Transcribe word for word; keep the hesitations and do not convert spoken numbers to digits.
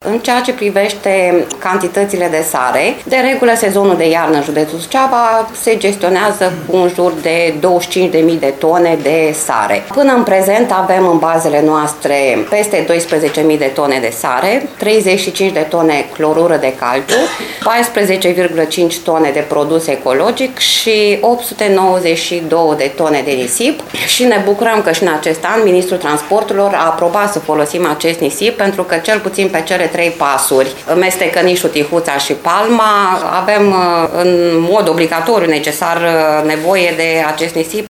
În ceea ce privește cantitățile de sare, de regulă sezonul de iarnă în județul Suceava se gestionează cu în jur de douăzeci și cinci de mii de tone de sare. Până în prezent avem în bazele noastre peste doisprezece mii de tone de sare, treizeci și cinci de tone clorură de calciu, paisprezece virgulă cinci tone de produs ecologic și opt sute nouăzeci și două de tone de nisip. Și ne bucurăm că și în acest an Ministrul Transporturilor a aprobat să folosim acest nisip pentru că cel puțin pe cele trei pasuri, Mestecănișul, Tihuța și Palma, avem în mod obligatoriu necesar nevoie de acest nisip.